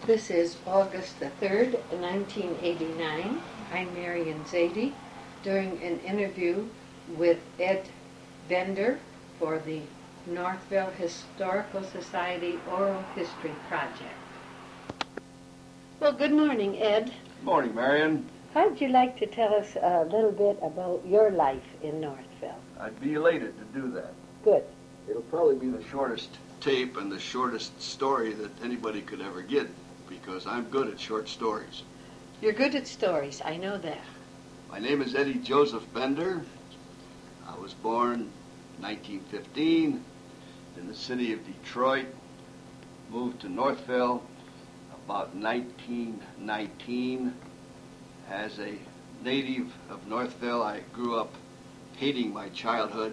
This is August the 3rd, 1989. I'm Marion Zadie during an interview with Ed Bender for the Northville Historical Society Oral History Project. Well, good morning, Ed. Good morning, Marion. How'd you like to tell us a little bit about your life in Northville? I'd be elated to do that. Good. It'll probably be the shortest tape and the shortest story that anybody could ever get, because I'm good at short stories. You're good at stories, I know that. My name is Eddie Joseph Bender. I was born 1915 in the city of Detroit, moved to Northville about 1919. As a native of Northville, I grew up hating my childhood.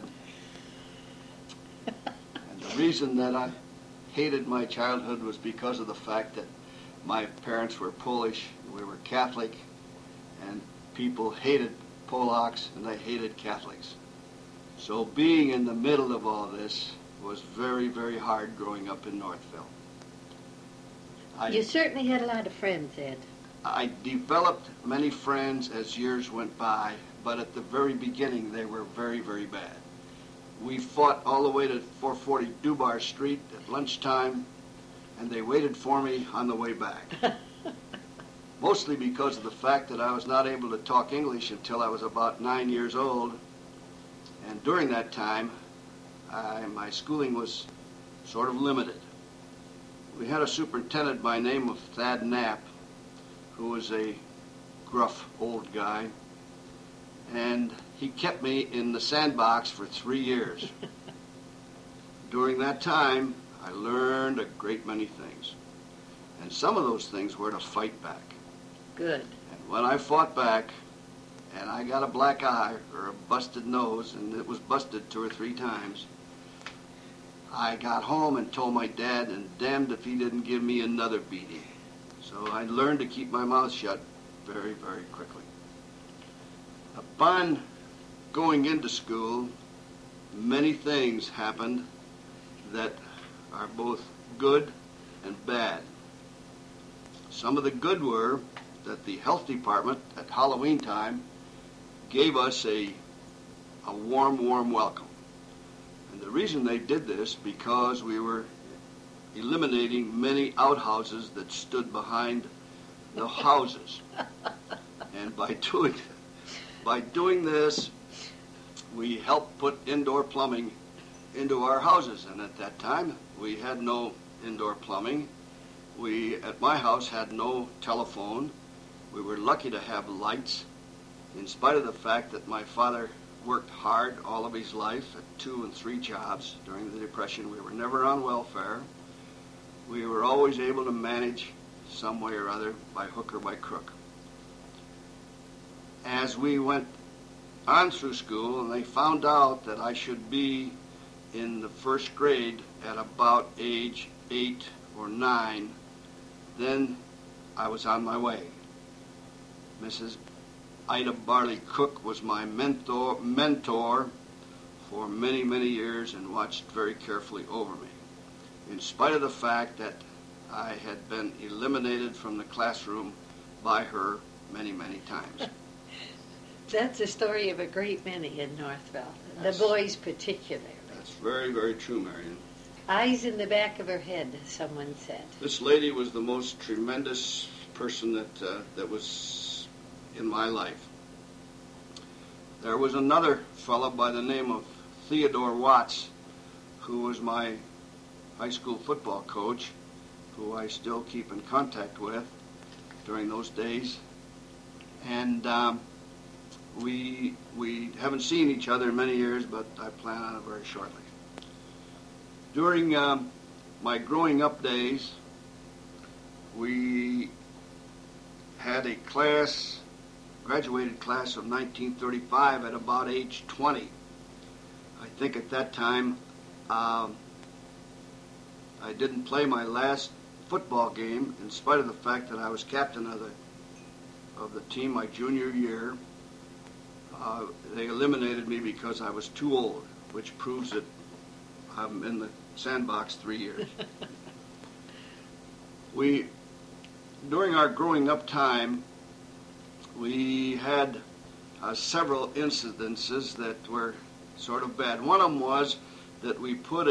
And the reason that I hated my childhood was because of the fact that my parents were Polish, we were Catholic, and people hated Polacks and they hated Catholics. So being in the middle of all this was very, very hard growing up in Northville. You certainly had a lot of friends, Ed. I developed many friends as years went by, but at the very beginning they were very, very bad. We fought all the way to 440 Dubar Street at lunchtime, and they waited for me on the way back. Mostly because of the fact that I was not able to talk English until I was about 9 years old, and during that time, my schooling was sort of limited. We had a superintendent by the name of Thad Knapp, who was a gruff old guy, and he kept me in the sandbox for 3 years. During that time, I learned a great many things, and some of those things were to fight back. Good. And when I fought back, and I got a black eye or a busted nose, and it was busted 2 or 3 times, I got home and told my dad, and damned if he didn't give me another beating. So I learned to keep my mouth shut very, very quickly. Upon going into school, many things happened that are both good and bad. Some of the good were that the health department at Halloween time gave us a warm, warm welcome. And the reason they did this because we were eliminating many outhouses that stood behind the houses. And by doing this, we helped put indoor plumbing into our houses. And at that time, we had no indoor plumbing. We, at my house, had no telephone. We were lucky to have lights, in spite of the fact that my father worked hard all of his life at 2 and 3 jobs during the Depression. We were never on welfare. We were always able to manage some way or other by hook or by crook. As we went on through school, and they found out that I should be in the first grade at about age 8 or 9, then I was on my way. Mrs. Ida Barley Cook was my mentor for many, many years and watched very carefully over me, in spite of the fact that I had been eliminated from the classroom by her many, many times. That's the story of a great many in Northville, the boys particularly. That's very, very true, Marion. Eyes in the back of her head, someone said. This lady was the most tremendous person that was in my life. There was another fellow by the name of Theodore Watts, who was my high school football coach, who I still keep in contact with during those days. And we haven't seen each other in many years, but I plan on it very shortly. During my growing up days, we had a graduated class of 1935 at about age 20. I think at that time I didn't play my last football game in spite of the fact that I was captain of the team my junior year. They eliminated me because I was too old, which proves that I'm in the sandbox 3 years. We during our growing up time, we had several incidences that were sort of bad. One of them was that we put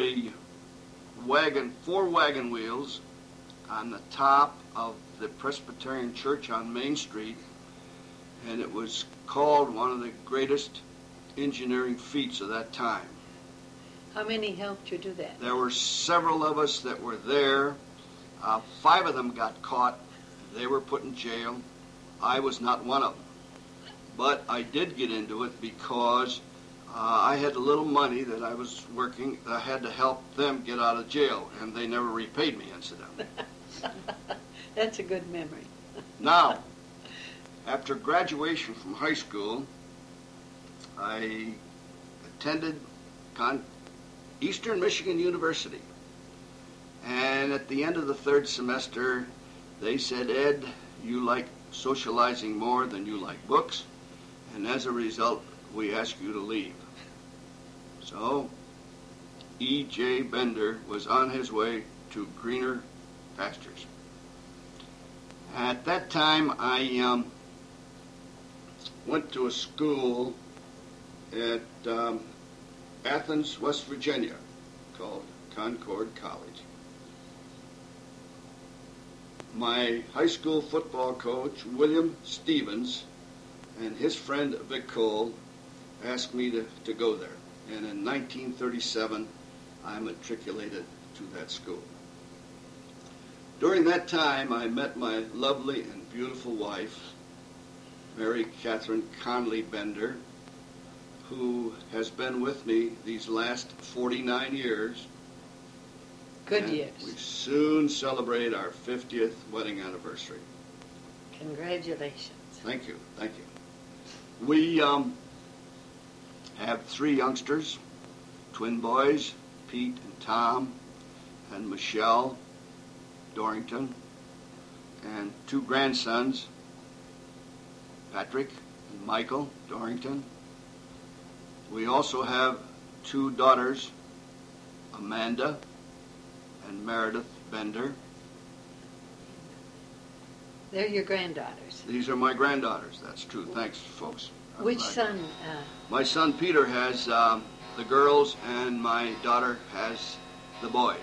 four wagon wheels on the top of the Presbyterian Church on Main Street, and it was called one of the greatest engineering feats of that time. How many helped you do that? There were several of us that were there. 5 of them got caught. They were put in jail. I was not one of them. But I did get into it because I had a little money that I was working. I had to help them get out of jail, and they never repaid me, incidentally. That's a good memory. Now, after graduation from high school, I attended Eastern Michigan University. And at the end of the 3rd semester, they said, Ed, you like socializing more than you like books, and as a result, we ask you to leave. So, E.J. Bender was on his way to greener pastures. At that time, I went to a school at Athens, West Virginia, called Concord College. My high school football coach, William Stevens, and his friend Vic Cole asked me to go there. And in 1937, I matriculated to that school. During that time, I met my lovely and beautiful wife, Mary Catherine Conley Bender, who has been with me these last 49 years. Good and years. We soon celebrate our 50th wedding anniversary. Congratulations. Thank you, thank you. We have 3 youngsters, twin boys, Pete and Tom, and Michelle Dorrington, and 2 grandsons, Patrick and Michael Dorrington. We also have 2 daughters, Amanda and Meredith Bender. They're your granddaughters. These are my granddaughters. That's true. Thanks, folks. Which son? My son Peter has the girls, and my daughter has the boys.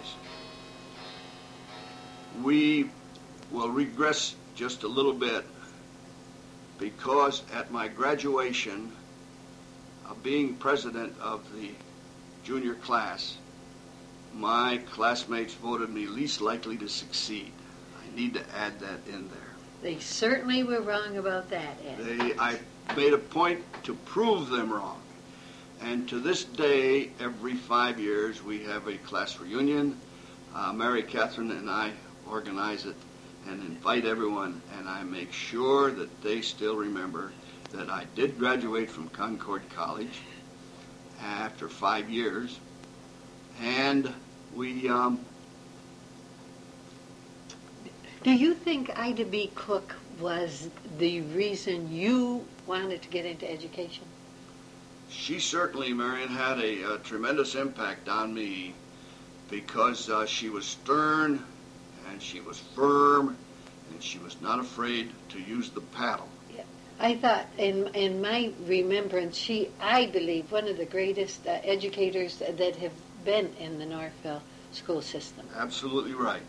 We will regress just a little bit because at my graduation, being president of the junior class, my classmates voted me least likely to succeed. I need to add that in there. They certainly were wrong about that, Ed. I made a point to prove them wrong. And to this day, every 5 years, we have a class reunion. Mary Catherine and I organize it and invite everyone, and I make sure that they still remember that I did graduate from Concord College after 5 years, and we... Do you think Ida B. Cook was the reason you wanted to get into education? She certainly, Marion, had a tremendous impact on me because she was stern and she was firm and she was not afraid to use the paddle. Yeah. I thought, in my remembrance, I believe, one of the greatest educators that have been in the Northville school system. Absolutely right.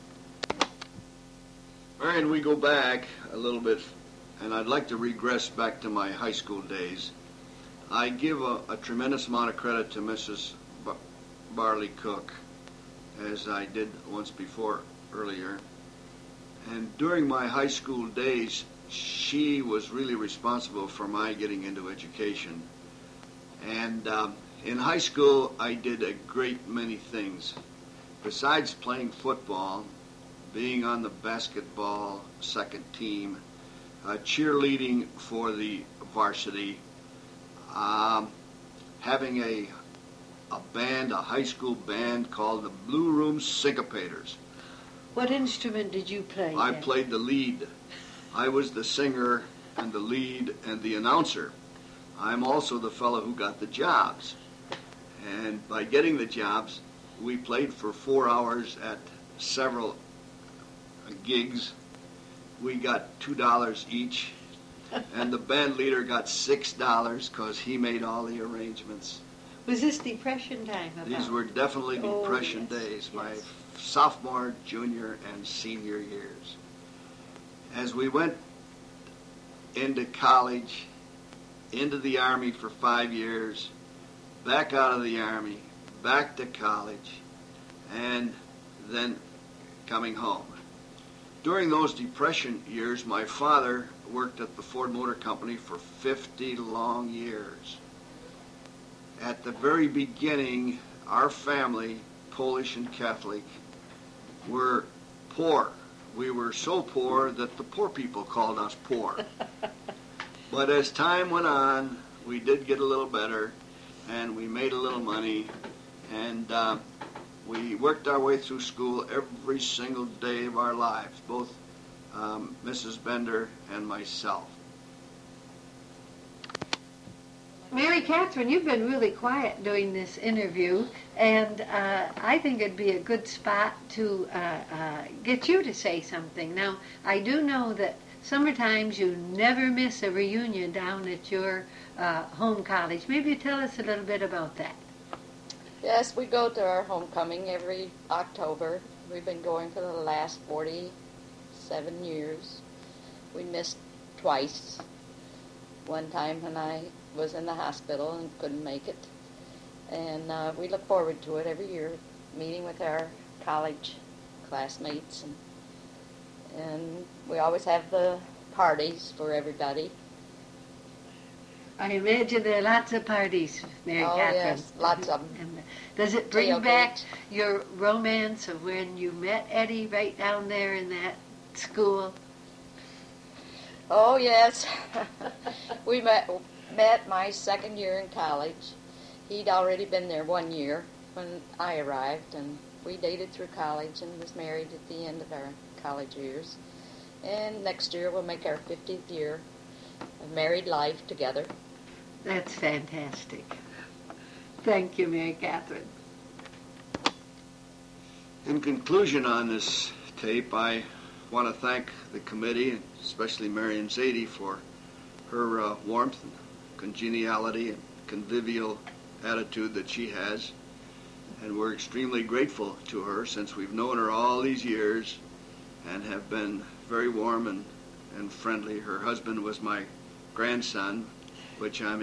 Marion, we go back a little bit, and I'd like to regress back to my high school days. I give a tremendous amount of credit to Mrs. Barley Cook, as I did once before earlier. And during my high school days, she was really responsible for my getting into education. And in high school, I did a great many things. Besides playing football, being on the basketball second team, cheerleading for the varsity, having a band, a high school band called the Blue Room Syncopators. What instrument did you play? I played the lead. I was the singer and the lead and the announcer. I'm also the fellow who got the jobs. And by getting the jobs, we played for 4 hours at several gigs, we got $2 each, and the band leader got $6 because he made all the arrangements. Was this Depression time? These were definitely Depression yes, days, my yes. sophomore, junior, and senior years. As we went into college, into the Army for 5 years, back out of the Army, back to college, and then coming home. During those Depression years, my father worked at the Ford Motor Company for 50 long years. At the very beginning, our family, Polish and Catholic, were poor. We were so poor that the poor people called us poor. But as time went on, we did get a little better, and we made a little money, and we worked our way through school every single day of our lives, both Mrs. Bender and myself. Mary Catherine, you've been really quiet during this interview, and I think it'd be a good spot to get you to say something. Now, I do know that summertimes you never miss a reunion down at your home college. Maybe you tell us a little bit about that. Yes, we go to our homecoming every October. We've been going for the last 47 years. We missed twice. One time when I was in the hospital and couldn't make it. And we look forward to it every year, meeting with our college classmates. And we always have the parties for everybody. I imagine there are lots of parties, Mary Catherine. Yes, lots of them. And does it bring back your romance of when you met Eddie right down there in that school? Oh, yes. We met my second year in college. He'd already been there 1 year when I arrived, and we dated through college and was married at the end of our college years. And next year we'll make our 50th year of married life together. That's fantastic. Thank you, Mary Catherine. In conclusion on this tape, I want to thank the committee, and especially Marion Zadie, for her warmth and congeniality and convivial attitude that she has. And we're extremely grateful to her since we've known her all these years and have been very warm and friendly. Her husband was my grandson, which I'm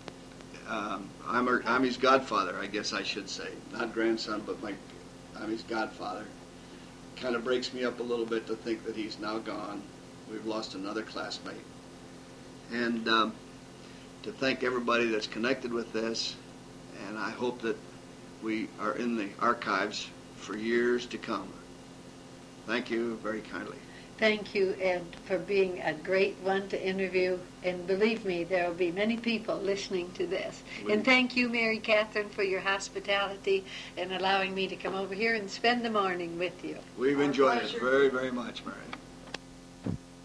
his godfather, I guess I should say. Not grandson, but I'm his godfather. Kind of breaks me up a little bit to think that he's now gone. We've lost another classmate. And to thank everybody that's connected with this, and I hope that we are in the archives for years to come. Thank you very kindly. Thank you, and for being a great one to interview. And believe me, there will be many people listening to this. And thank you, Mary Catherine, for your hospitality and allowing me to come over here and spend the morning with you. We've enjoyed it very, very much, Mary.